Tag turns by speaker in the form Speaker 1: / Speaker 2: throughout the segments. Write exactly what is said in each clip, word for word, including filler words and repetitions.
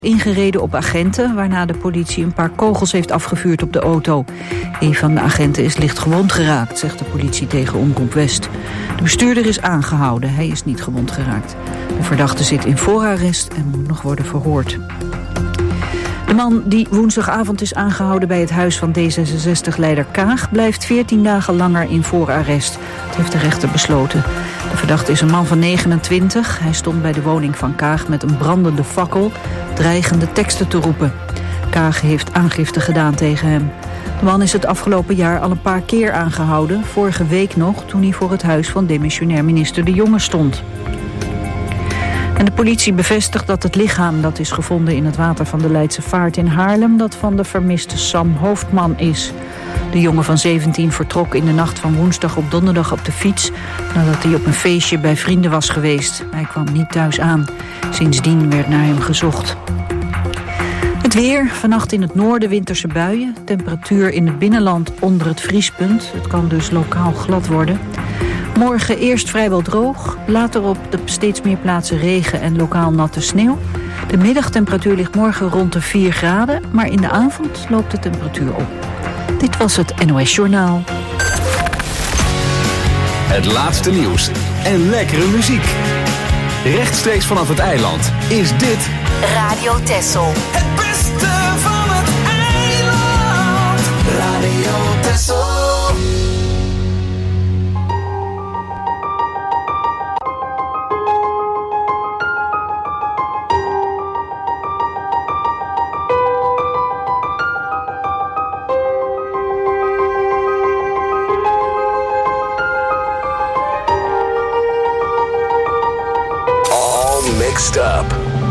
Speaker 1: Ingereden op agenten, waarna de politie een paar kogels heeft afgevuurd op de auto. Een van de agenten is licht gewond geraakt, zegt de politie tegen Omroep West. De bestuurder is aangehouden, hij is niet gewond geraakt. De verdachte zit in voorarrest en moet nog worden verhoord. De man die woensdagavond is aangehouden bij het huis van D zesenzestig-leider Kaag blijft veertien dagen langer in voorarrest. Dat heeft de rechter besloten. De verdachte is een man van negenentwintig. Hij stond bij de woning van Kaag met een brandende fakkel, dreigende teksten te roepen. Kaag heeft aangifte gedaan tegen hem. De man is het afgelopen jaar al een paar keer aangehouden. Vorige week nog, toen hij voor het huis van demissionair minister De Jonge stond. En de politie bevestigt dat het lichaam dat is gevonden in het water van de Leidse Vaart in Haarlem dat van de vermiste Sam Hoofdman is. De jongen van zeventien vertrok in de nacht van woensdag op donderdag op de fiets nadat hij op een feestje bij vrienden was geweest. Hij kwam niet thuis aan. Sindsdien werd naar hem gezocht. Het weer, vannacht in het noorden winterse buien. Temperatuur in het binnenland onder het vriespunt. Het kan dus lokaal glad worden. Morgen eerst vrijwel droog, later op de steeds meer plaatsen regen en lokaal natte sneeuw. De middagtemperatuur ligt morgen rond de vier graden, maar in de avond loopt de temperatuur op. Dit was het N O S Journaal.
Speaker 2: Het laatste nieuws en lekkere muziek. Rechtstreeks vanaf het eiland is dit
Speaker 3: Radio Texel.
Speaker 4: Het beste van het eiland. Radio Texel.
Speaker 2: Mixed Up.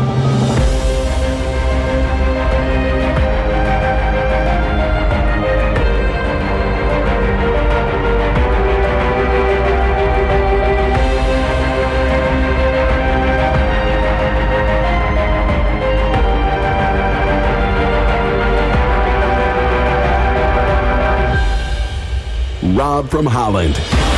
Speaker 2: Rob from Holland.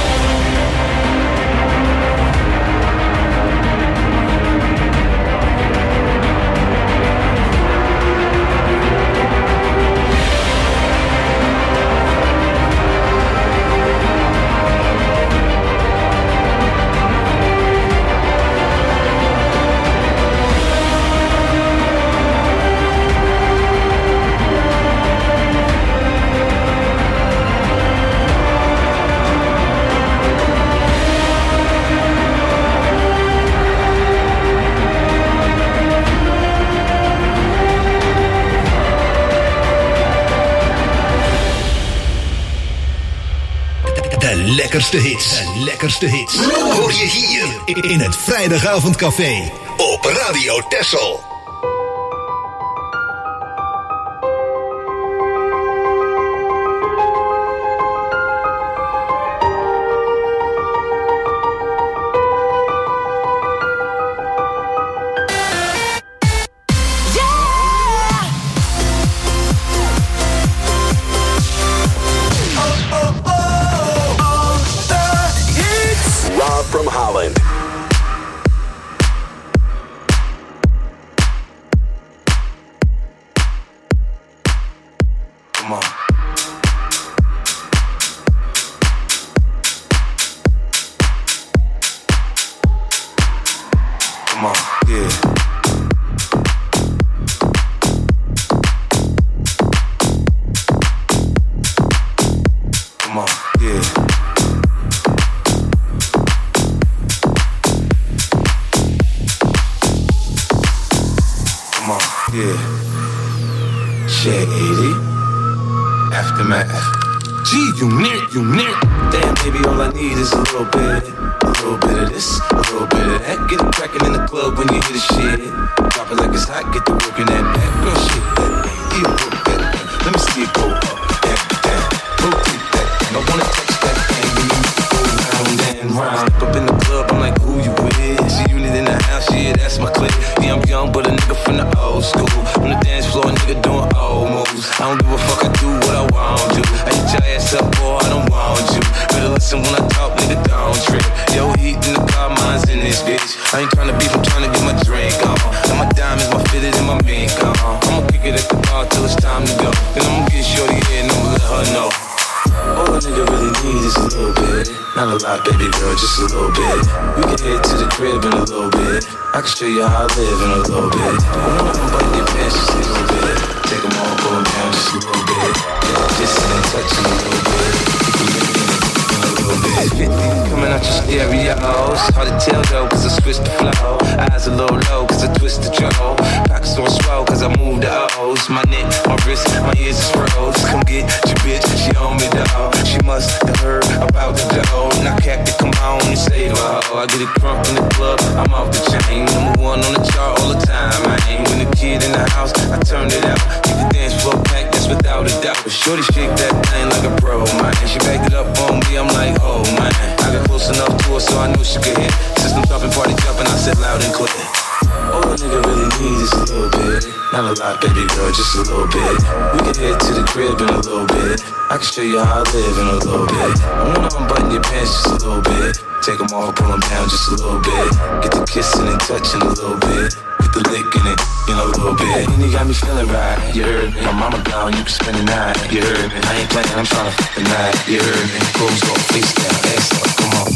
Speaker 5: De lekkerste hits, de lekkerste hits. Hoor je hier in het Vrijdagavondcafé op Radio Texel.
Speaker 6: I ain't tryna beef, I'm tryna get my drink on. And my diamonds, my fitted and my mink gone. I'ma kick it at the bar till it's time to go. Then I'ma get shorty here and I'ma let her know. All a nigga really need is a little bit. Not a lot, baby girl, just a little bit. We can head to the crib in a little bit. I can show you how I live in a little bit. I wanna unbutton your pants just a little bit. Take them all, pull them down just a little bit. Yeah, just in and touching a little bit. fifty coming out your stereos. Hard to tell though, cause I switched the flow. Eyes a little low, cause I twist the troll. Pockets on swell, cause I move the O's. My neck, my wrist, my ears is froze. Come get your bitch, she on me dog. She must have heard about the dough. Now cap it, come on and save her. I get it crunk in the club, I'm off the chain. Number one on the chart all the time. I ain't when the kid in the house, I turn it out. You can dance for a pack, that's without a doubt. But shorty shake that thing like a pro, man. She backed it up on me, I'm like, oh man. I got close enough to her so I knew she could hit. System thumping, party jumping, I said loud and clear. All a nigga really need is a little bit. Not a lot, baby girl, just a little bit. We can head to the crib in a little bit. I can show you how I live in a little bit. I wanna unbutton your pants just a little bit. Take them off, pull them down just a little bit. Get the kissing and touching a little bit. Get the licking it, you know, a little bit. And you got me feeling right, you heard me. My mama gone, you can spend the night, you heard me. I ain't playing, I'm trying to f*** the night, you heard me. Clothes go face down, ass up, come on.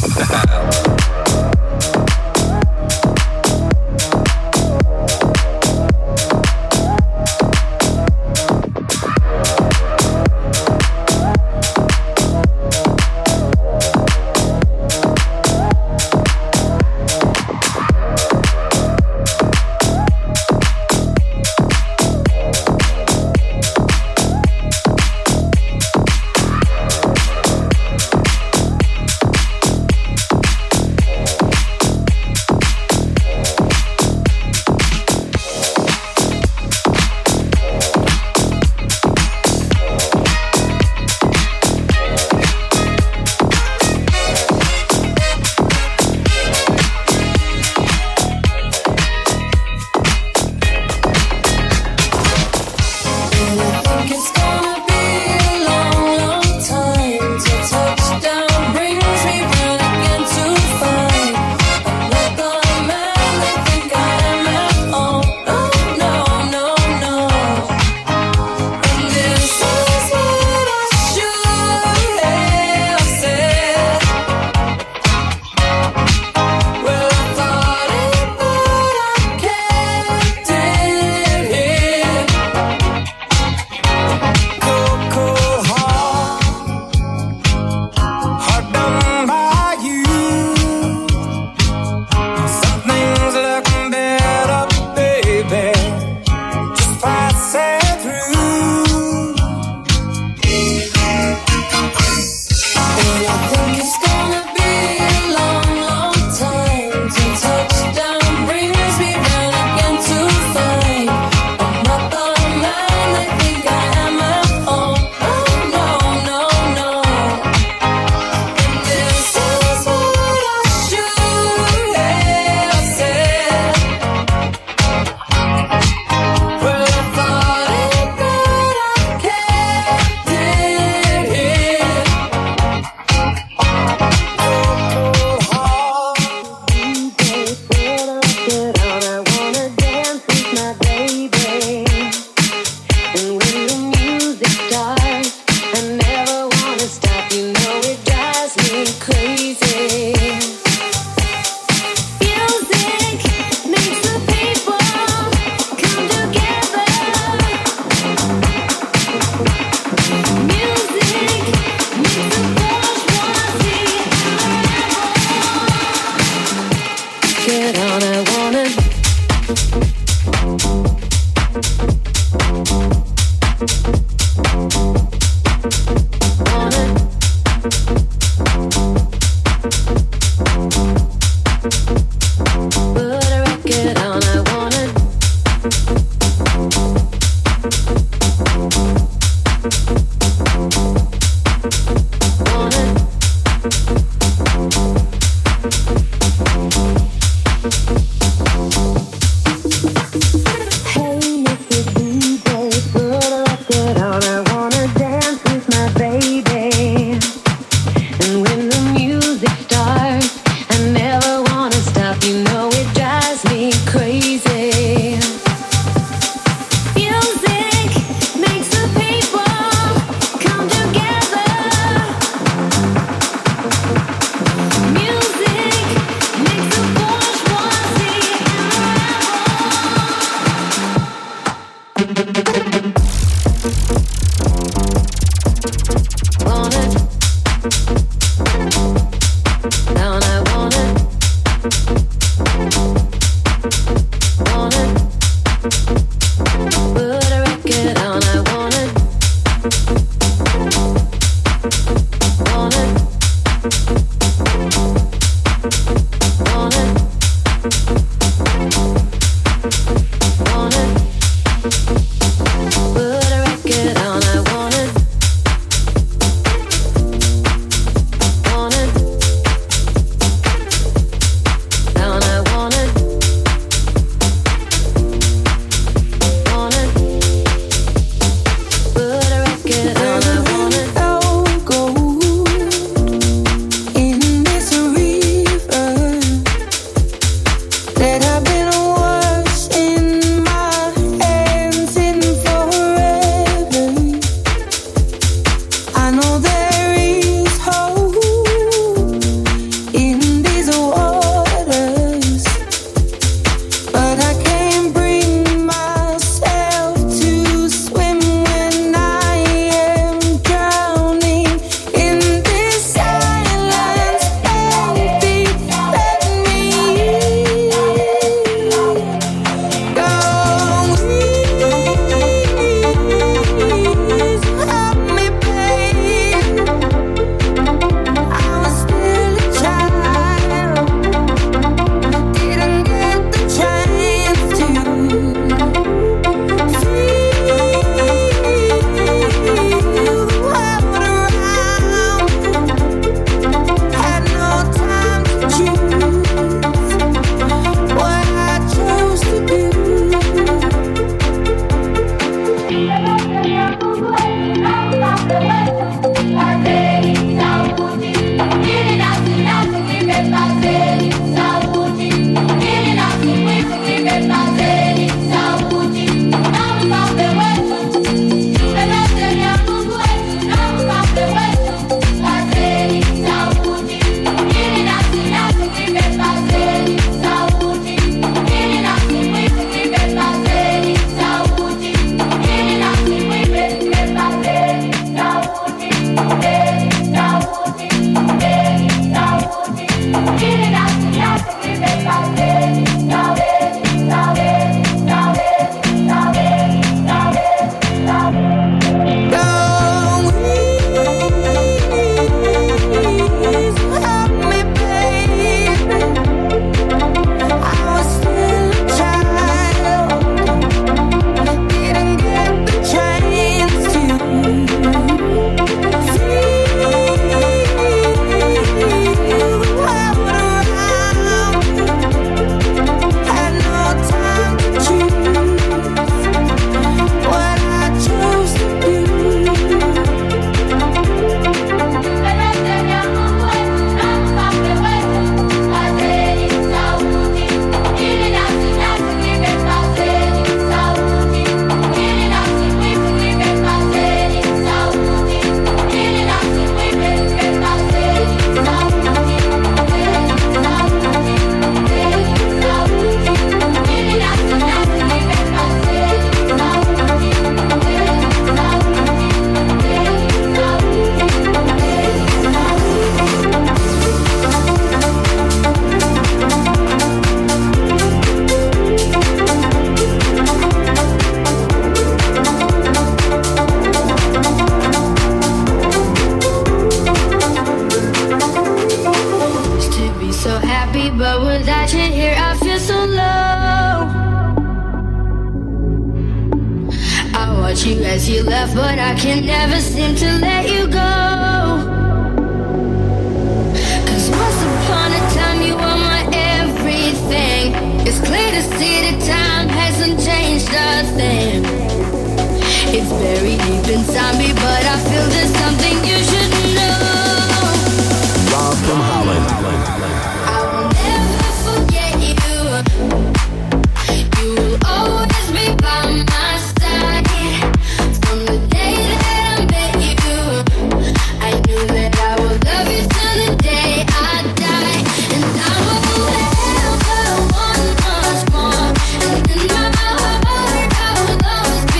Speaker 7: Lost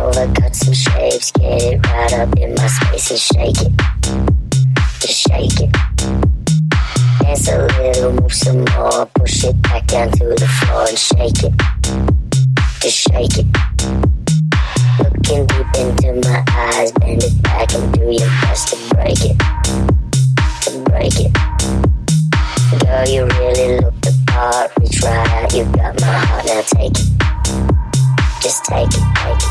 Speaker 7: over, cut some shapes, get it right up in my space and shake it. Just shake it. Dance a little, move some more, push it back down to the floor and shake it. Just shake it. Looking deep into my eyes, bend it back and do your best to break it. To break it. Girl, you really look the part, reach right out, you got my heart, now take it. Just take it, take it.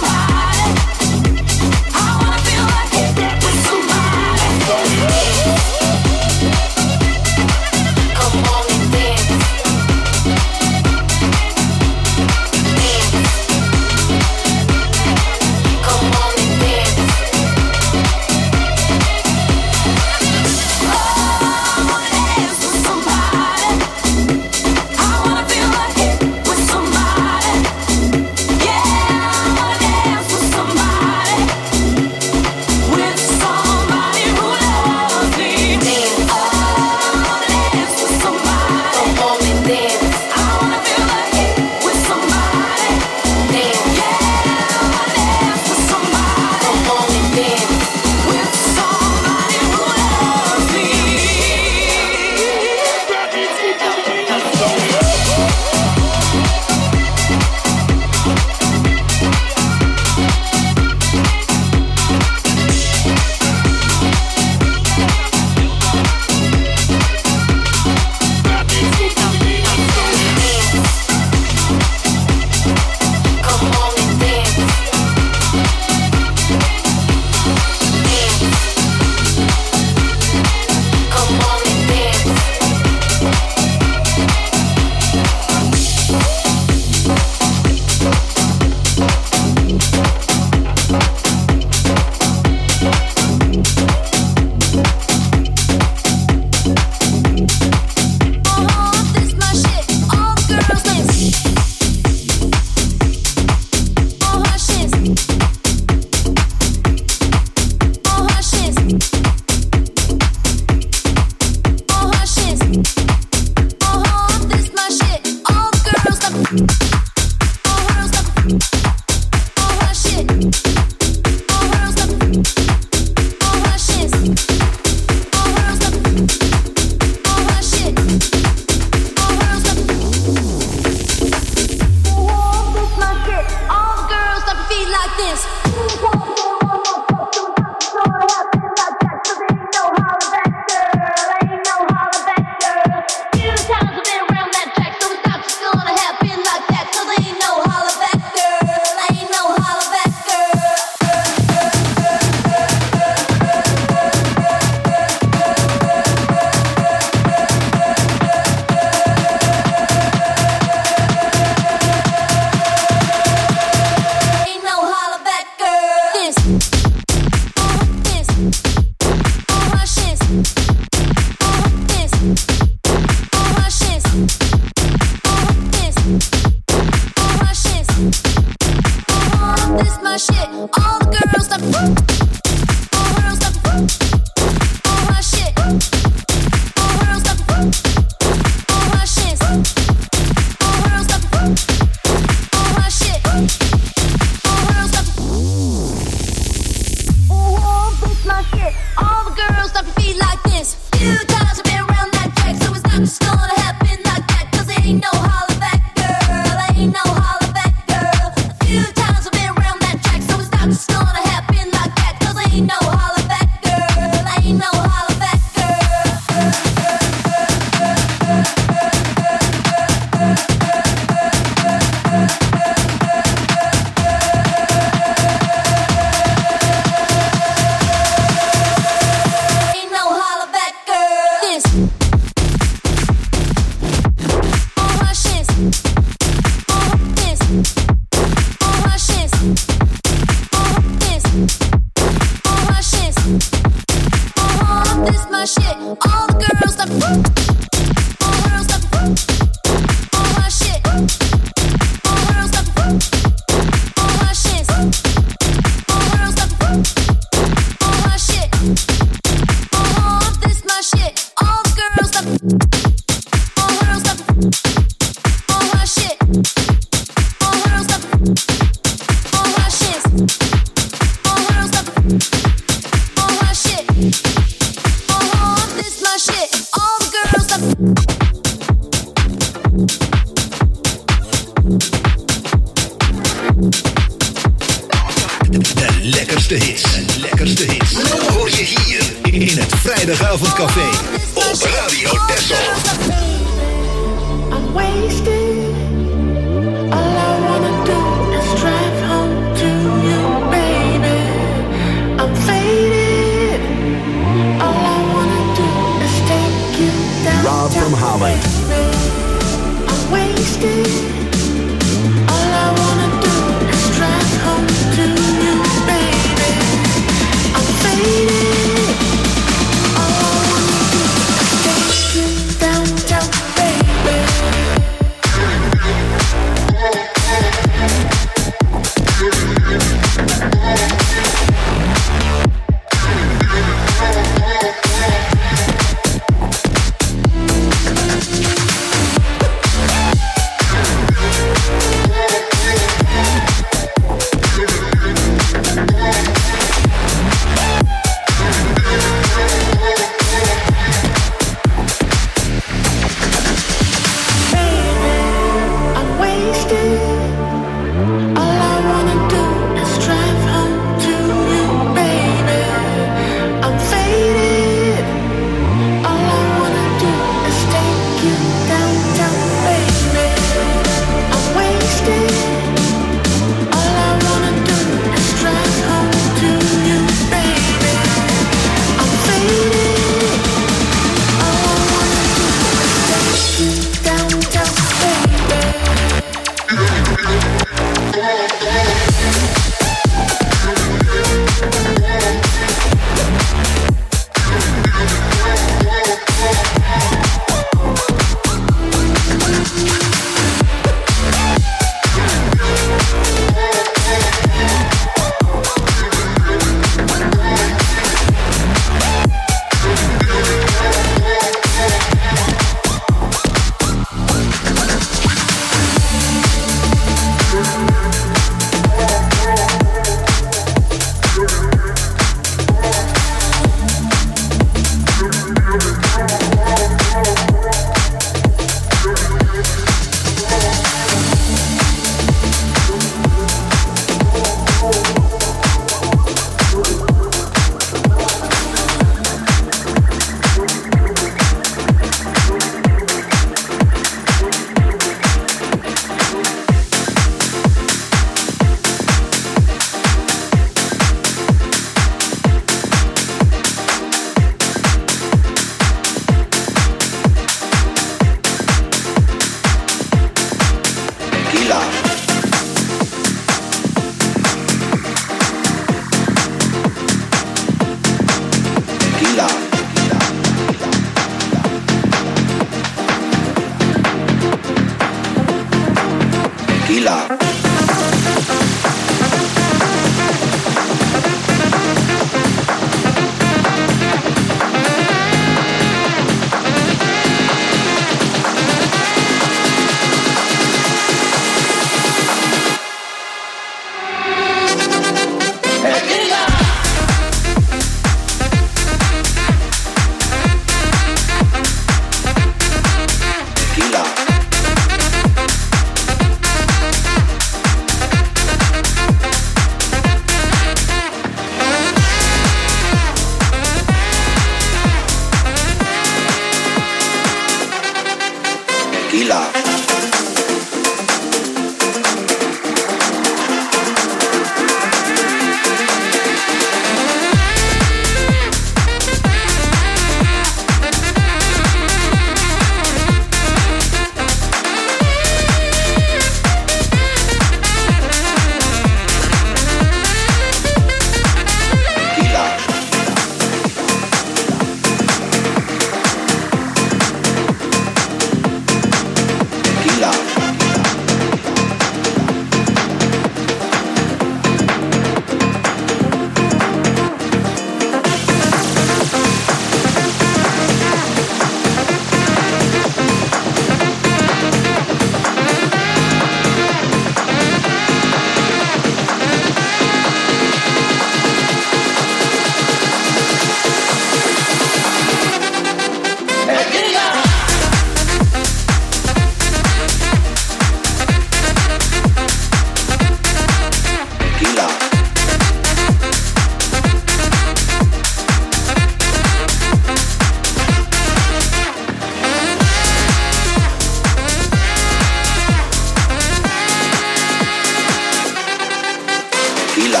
Speaker 8: Tequila.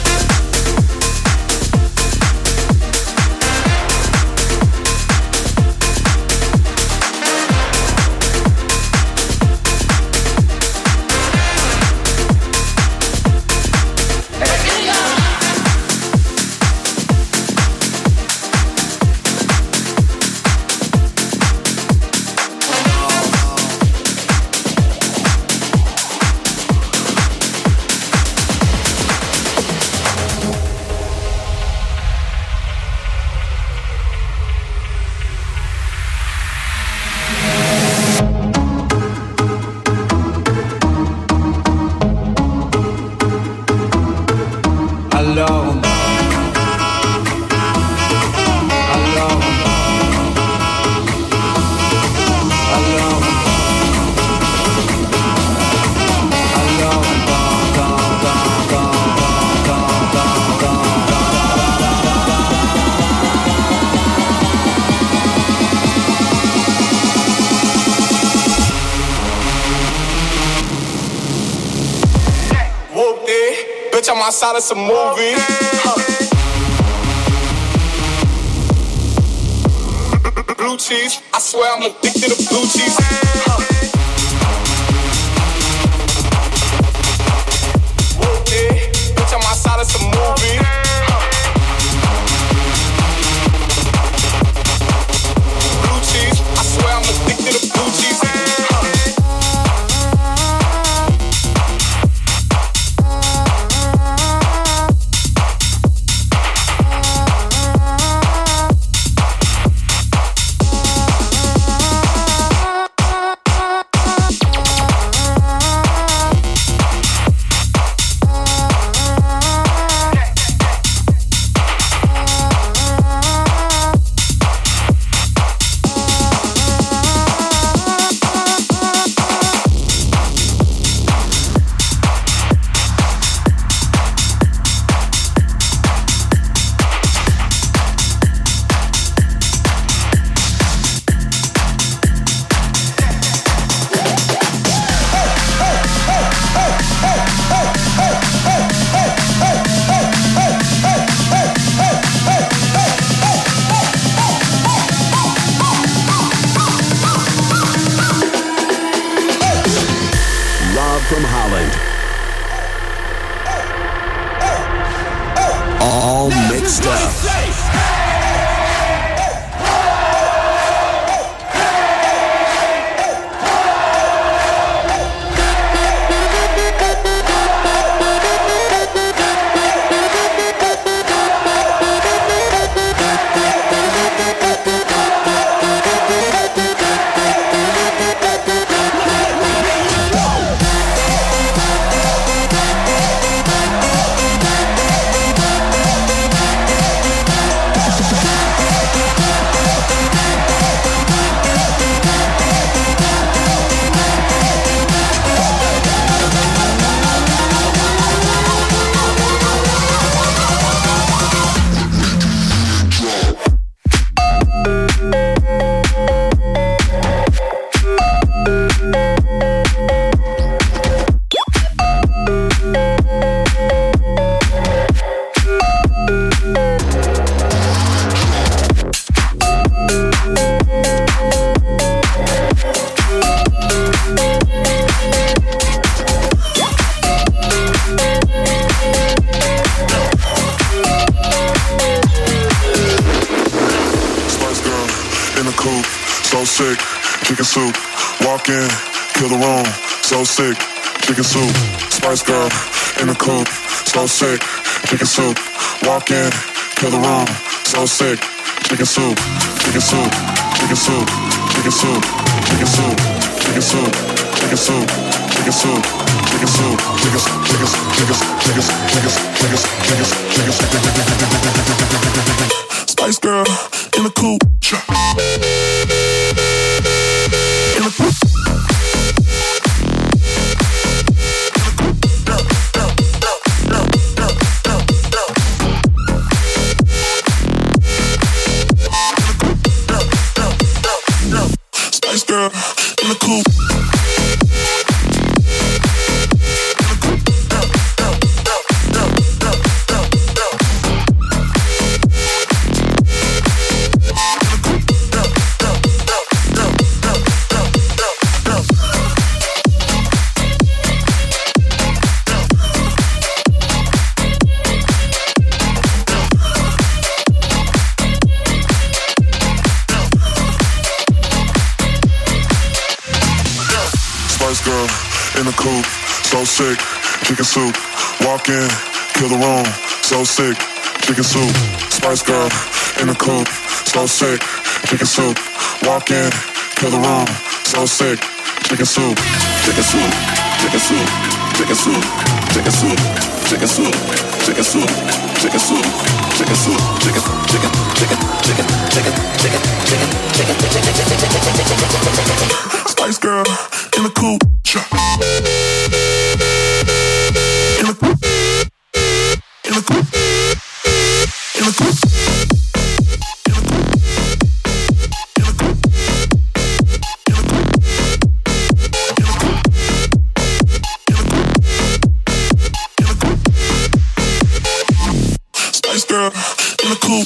Speaker 9: Outside of some movie. Huh. Blue cheese, I swear I'm addicted to blue cheese. Huh. Whoop it, bitch, I'm outside of some movie. Huh. Blue cheese, I swear I'm addicted to blue cheese. Huh.
Speaker 2: From Holland. All mixed up.
Speaker 10: Sick, chicken soup, Spice Girl in the coupe, so sick, chicken soup, walk in, kill the room, so sick, chicken soup, chicken soup, chicken soup, chicken soup, chicken soup, chicken soup, chicken soup, chicken soup, chicken soup, chicken chicken chicken chicken chicken chicken chicken Spice Girl in the coupe, in the coupe. coupe, so sick, chicken soup. Walk in, kill the room, so sick, chicken soup. Spice Girl in the coupe, so sick, chicken soup. Walk in, kill the room, so sick, chicken soup. Chicken soup, chicken soup, chicken soup, chicken soup, chicken soup, chicken soup, chicken soup, chicken soup, chicken, chicken, chicken, chicken, chicken, chicken, chicken, chicken, chicken. Spice Girl in the coupe. In the coupe. In the coupe. In the coupe. Girl in the coupe.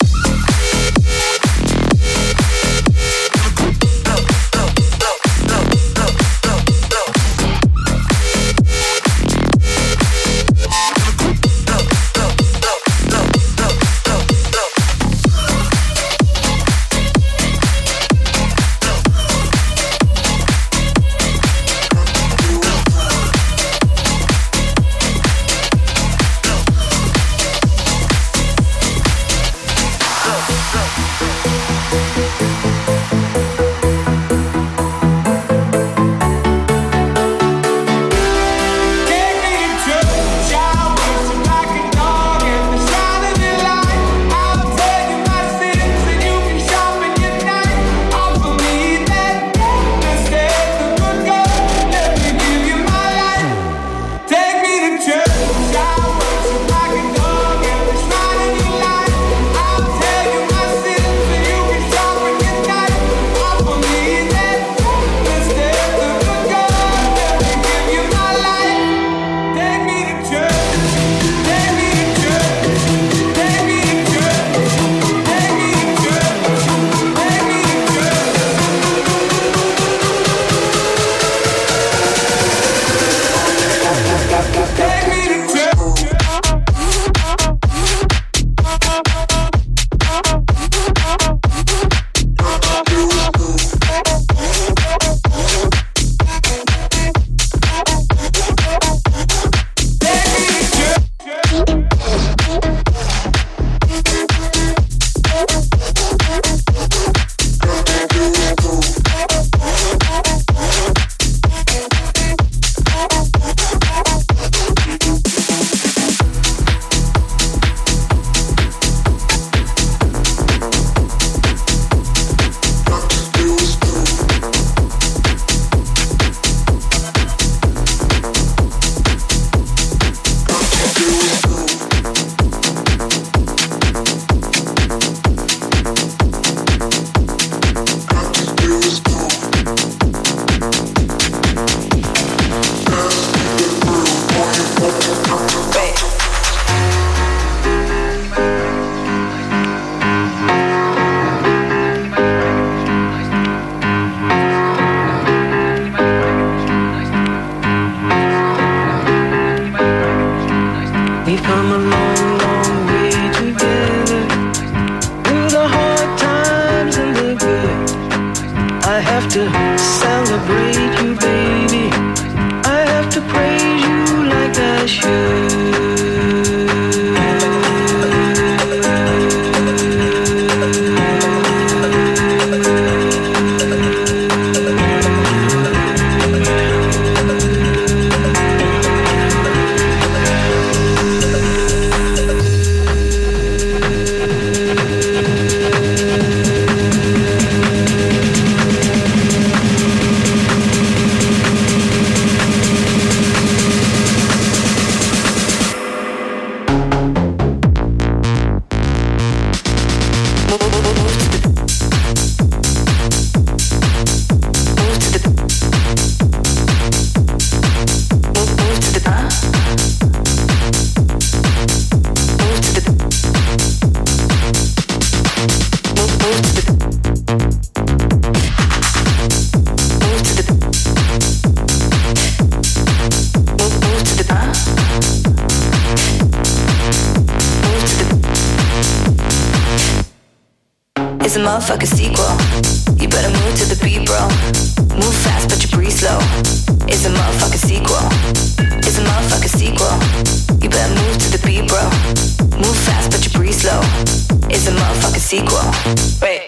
Speaker 8: It's a motherfucking sequel. You better move to the beat, bro. Move fast, but you breathe slow. It's a motherfucking sequel. It's a motherfucking sequel. You better move to the beat, bro. Move fast, but you breathe slow. It's a motherfucking sequel. Wait.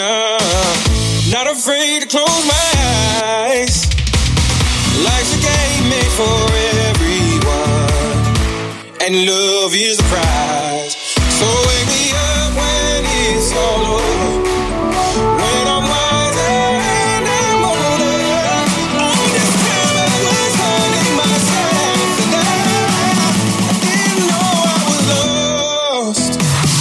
Speaker 11: young, not afraid to close my eyes. Life's a game made for everyone, and love is the prize. So wake me up when it's all over, when I'm wiser and I'm older. All this time I was hurting myself, and I didn't know I was lost.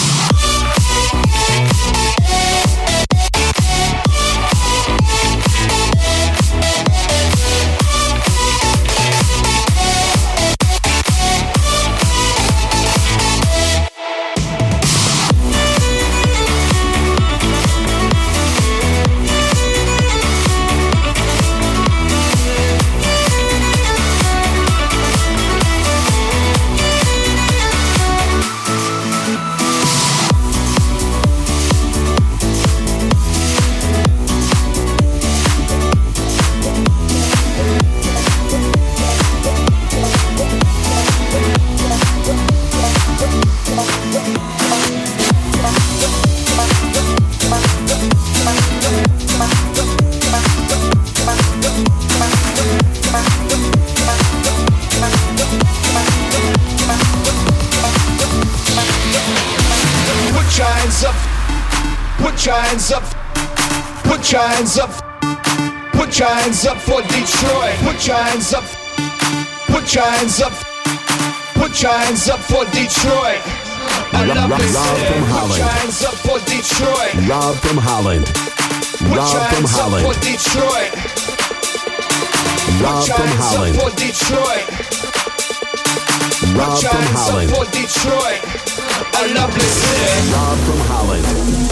Speaker 12: Put your hands up, put your hands up, put your hands up for Detroit. Put your hands up, put your hands up, put your hands up for Detroit. I love this city. Put your hands up for Detroit.
Speaker 2: Rob from Holland. Rob from Holland.
Speaker 12: Put your hands up for Detroit.
Speaker 2: Rob from Holland.
Speaker 12: For Detroit.
Speaker 2: Rob from Holland.
Speaker 12: For Detroit. A lovely city.
Speaker 2: Rob from Holland.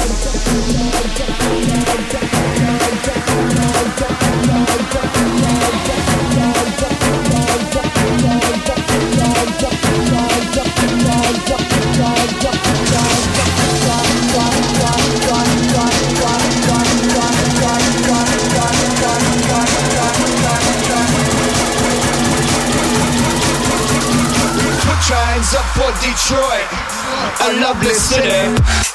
Speaker 12: Put your hands up for Detroit, a lovely city.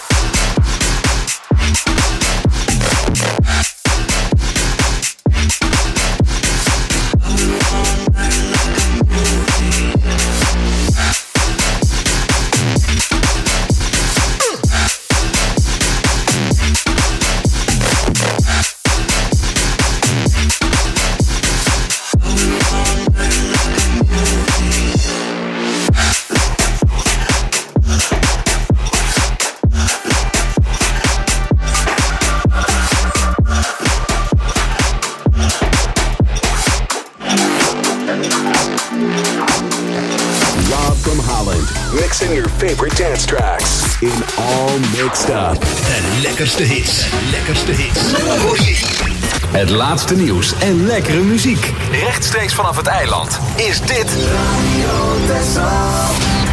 Speaker 2: Mixing your favorite dance tracks in All Mixed Up.
Speaker 5: De lekkerste hits, lekkerste hits. Hoor je hier.
Speaker 2: Het laatste nieuws en lekkere muziek. Rechtstreeks vanaf het eiland is dit Radio Texel.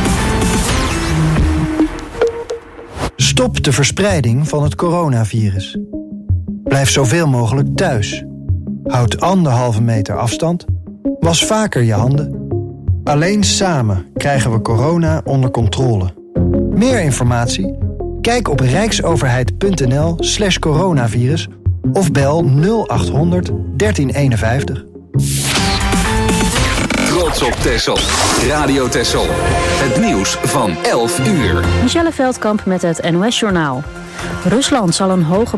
Speaker 13: Stop de verspreiding van het coronavirus. Blijf zoveel mogelijk thuis. Houd anderhalve meter afstand. Was vaker je handen. Alleen samen krijgen we corona onder controle. Meer informatie? Kijk op rijksoverheid.nl slash coronavirus of bel nul acht honderd dertien eenenvijftig.
Speaker 2: Trots op Texel. Radio Texel. Het nieuws van elf uur.
Speaker 14: Michelle Veldkamp met het N O S-journaal. Rusland zal een hoge